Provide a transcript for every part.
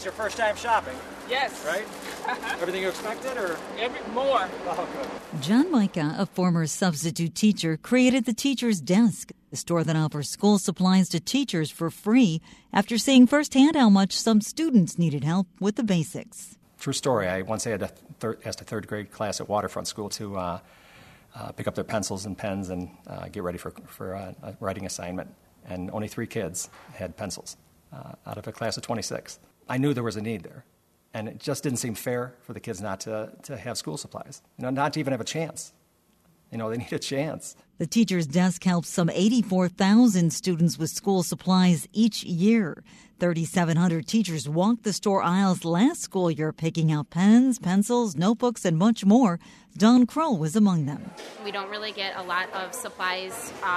your first time shopping, Yes. right? Everything you expected, or? More. Oh, good. John Micah, a former substitute teacher, created the Teacher's Desk, the store that offers school supplies to teachers for free after seeing firsthand how much some students needed help with the basics. True story. I once had asked a third grade class at Waterfront School to pick up their pencils and pens and get ready for a writing assignment. And only 3 kids had pencils out of a class of 26. I knew there was a need there. And it just didn't seem fair for the kids not to have school supplies, not to even have a chance. They need a chance. The Teacher's Desk helps some 84,000 students with school supplies each year. 3,700 teachers walked the store aisles last school year picking out pens, pencils, notebooks, and much more. Dawn Kroll was among them. We don't really get a lot of supplies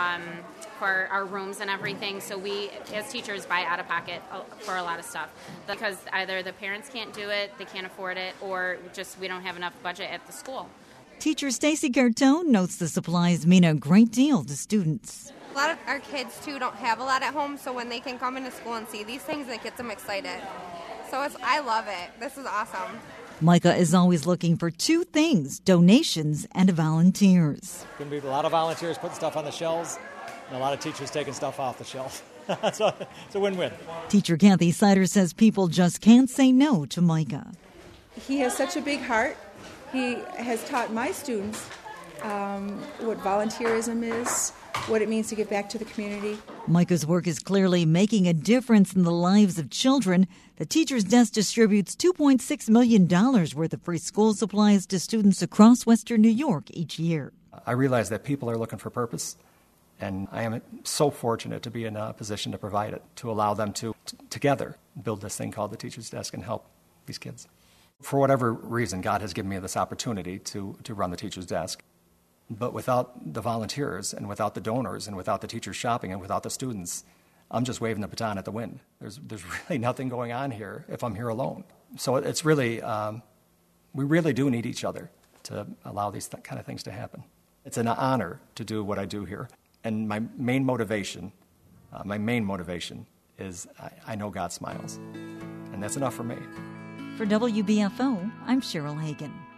for our rooms and everything, so we, as teachers, buy out of pocket for a lot of stuff because either the parents can't do it, they can't afford it, or just we don't have enough budget at the school. Teacher Stacy Cartone notes the supplies mean a great deal to students. A lot of our kids, too, don't have a lot at home, so when they can come into school and see these things, it gets them excited. So I love it. This is awesome. Micah is always looking for 2 things, donations and volunteers. Going to be a lot of volunteers putting stuff on the shelves, and a lot of teachers taking stuff off the shelf. So it's a win-win. Teacher Kathy Sider says people just can't say no to Micah. He has such a big heart. He has taught my students what volunteerism is, what it means to give back to the community. Micah's work is clearly making a difference in the lives of children. The Teacher's Desk distributes $2.6 million worth of free school supplies to students across Western New York each year. I realize that people are looking for purpose, and I am so fortunate to be in a position to provide it, to allow them to together build this thing called the Teacher's Desk and help these kids. For whatever reason, God has given me this opportunity to run the Teacher's Desk. But without the volunteers and without the donors and without the teachers shopping and without the students, I'm just waving the baton at the wind. There's really nothing going on here if I'm here alone. So it's really, we really do need each other to allow these kind of things to happen. It's an honor to do what I do here. And my main motivation is I know God smiles. And that's enough for me. For WBFO, I'm Cheryl Hagan.